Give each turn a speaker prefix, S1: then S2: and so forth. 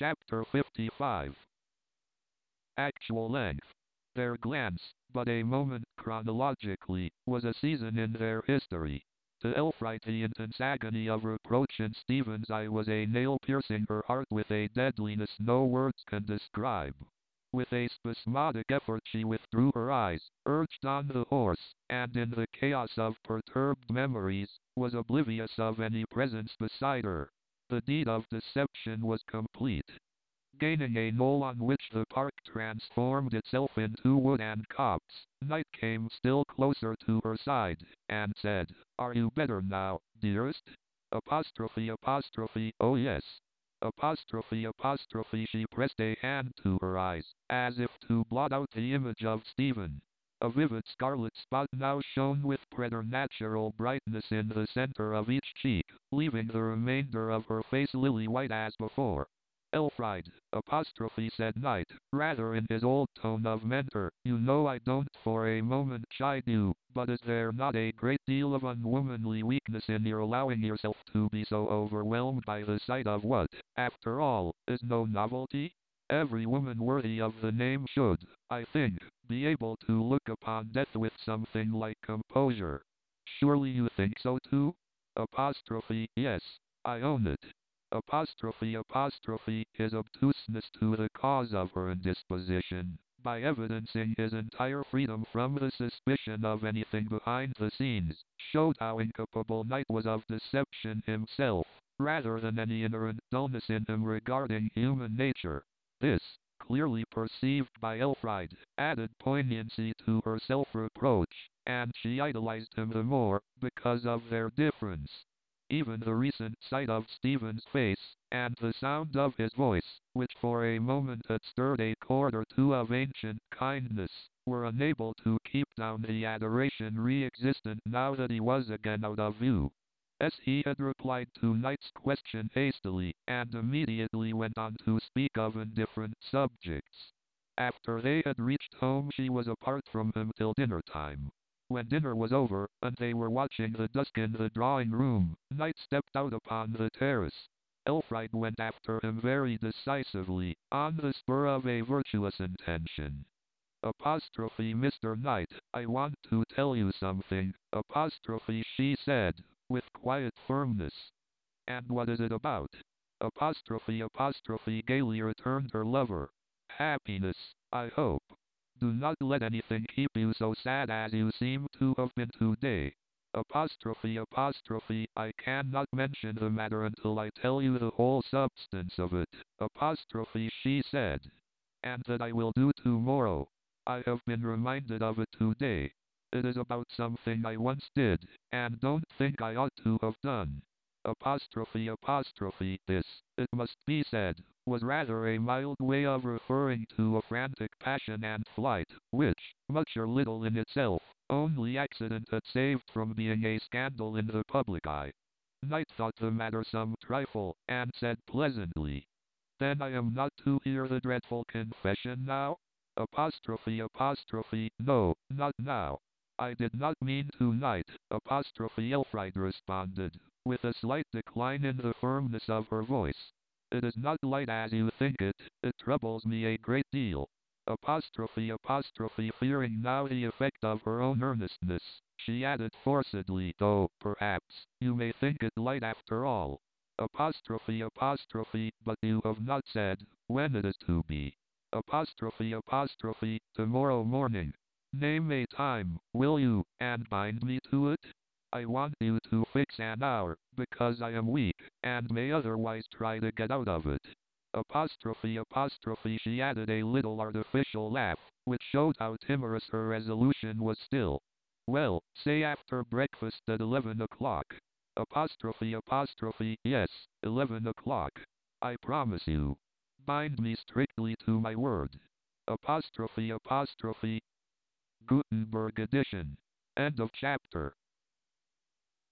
S1: Chapter 55. Actual length. Their glance, but a moment chronologically, was a season in their history. To Elfride the intense agony of reproach in Stephen's eye was a nail piercing her heart with a deadliness no words can describe. With a spasmodic effort she withdrew her eyes, urged on the horse, and in the chaos of perturbed memories, was oblivious of any presence beside her. The deed of deception was complete. Gaining a knoll on which the park transformed itself into wood and copse, Night came still closer to her side, and said, "Are you better now, dearest?" Oh yes. She pressed a hand to her eyes, as if to blot out the image of Stephen. A vivid scarlet spot now shone with preternatural brightness in the center of each cheek, leaving the remainder of her face lily-white as before. Elfride, said Knight, rather in his old tone of mentor, you know I don't for a moment chide you, but is there not a great deal of unwomanly weakness in your allowing yourself to be so overwhelmed by the sight of what, after all, is no novelty? Every woman worthy of the name should, I think, be able to look upon death with something like composure. Surely you think so too? Yes, I own it. His obtuseness to the cause of her indisposition, by evidencing his entire freedom from the suspicion of anything behind the scenes, showed how incapable Knight was of deception himself, rather than any inherent dullness in him regarding human nature. This, clearly perceived by Elfride, added poignancy to her self-reproach, and she idolized him the more, because of their difference. Even the recent sight of Stephen's face, and the sound of his voice, which for a moment had stirred a chord or two of ancient kindness, were unable to keep down the adoration re-existent now that he was again out of view. As he had replied to Knight's question hastily, and immediately went on to speak of indifferent subjects. After they had reached home she was apart from him till dinner time. When dinner was over, and they were watching the dusk in the drawing room, Knight stepped out upon the terrace. Elfride went after him very decisively, on the spur of a virtuous intention. Mr. Knight, I want to tell you something, she said, with quiet firmness. And what is it about? Gaily returned her lover. Happiness, I hope. Do not let anything keep you so sad as you seem to have been today. I cannot mention the matter until I tell you the whole substance of it. She said. And that I will do tomorrow. I have been reminded of it today. It is about something I once did, and don't think I ought to have done. This, it must be said, was rather a mild way of referring to a frantic passion and flight, which, much or little in itself, only accident had saved from being a scandal in the public eye. Knight thought the matter some trifle, and said pleasantly, "Then I am not to hear the dreadful confession now?" No, not now. I did not mean tonight, Elfride responded, with a slight decline in the firmness of her voice. It is not light as you think it troubles me a great deal. Fearing now the effect of her own earnestness, she added forcedly, though, perhaps, you may think it light after all. But you have not said, when it is to be. Tomorrow morning. Name a time, will you, and bind me to it? I want you to fix an hour, because I am weak, and may otherwise try to get out of it. She added a little artificial laugh, which showed how timorous her resolution was still. Well, say after breakfast at 11 o'clock. Yes, 11 o'clock. I promise you. Bind me strictly to my word. Gutenberg edition. End of chapter.